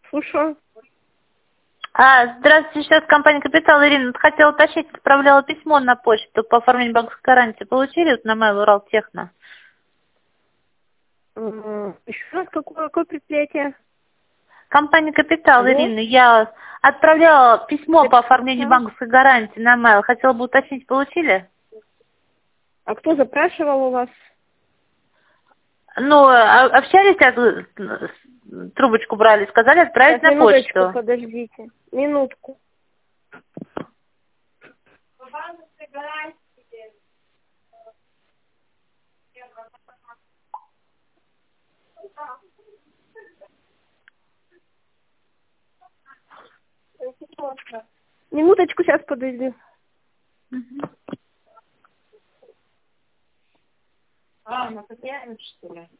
Слушаю. Здравствуйте, еще раз компания «Капитал». Ирина, хотела уточнить, отправляла письмо на почту по оформлению банковской гарантии. Получили вот на mail Уралтехно? Еще раз, какое предприятие? Компания «Капитал», Алло? Ирина, я отправляла письмо по оформлению «Капитал». банковской гарантии на mail. Хотела бы уточнить, получили? А кто запрашивал у вас? Ну, общались, трубочку брали, сказали отправить Так, на минуточку, почту. подождите. Минутку. Минуточку, сейчас подойду. На Татьяне, что ли?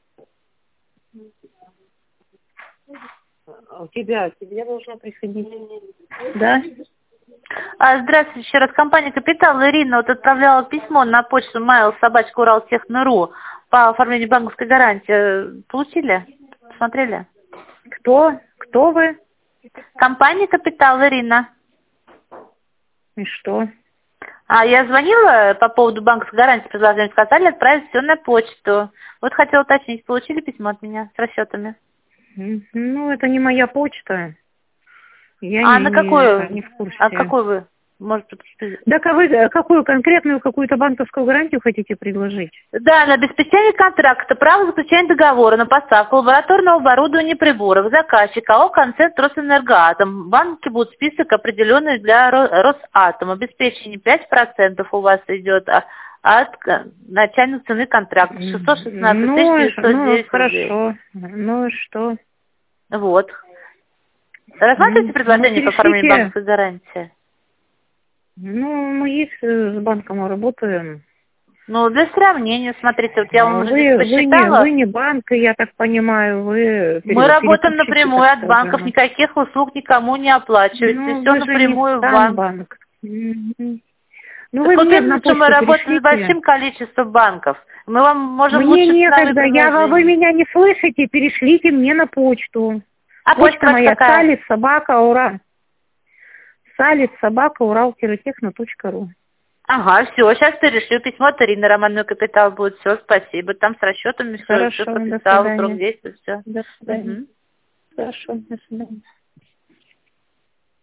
Тебе должно приходить. Да. Здравствуйте, еще раз. Компания «Капитал». Ирина, вот отправляла письмо на почту mail@uraltechno.ru по оформлению банковской гарантии. Получили? Посмотрели? Кто вы? Компания «Капитал», Ирина. И что? Я звонила по поводу банковской гарантии, предложения, сказали отправить все на почту. Вот хотела уточнить, получили письмо от меня с расчетами? Ну, это не моя почта. Я На какую? не в курсе. А какой вы? Может, Да вы какую конкретную какую-то банковскую гарантию хотите предложить? Да, на обеспечение контракта, право заключения договора на поставку лабораторного оборудования и приборов, заказчика, АО «Концерт Росэнергоатом». В банке будет список, определенный для Росатом. Обеспечение 5% у вас идет от начальной цены контракта. 616 909 хорошо. Ну и что? Вот. Рассматривайте предложение по оформлению банковской гарантии? Ну, мы есть с банком работаем. Ну, для сравнения, смотрите, вот я вам уже здесь посчитала. Вы не банк, я так понимаю, вы... Мы работаем напрямую от банков, никаких услуг никому не оплачивается, все напрямую в банк. Ну, вы мне на почту мы работаем с большим количеством банков. Мы вам можем мне лучше некогда, вы меня не слышите, перешлите мне на почту. А почта моя какая? salис@урал-техно.ру. Ага, все, сейчас перешлю письмо от Ирины Романовой «Капитал» будет, все, спасибо. Там с расчетами все, Хорошо, капитал, срок действия, все. До свидания. Хорошо, до свидания.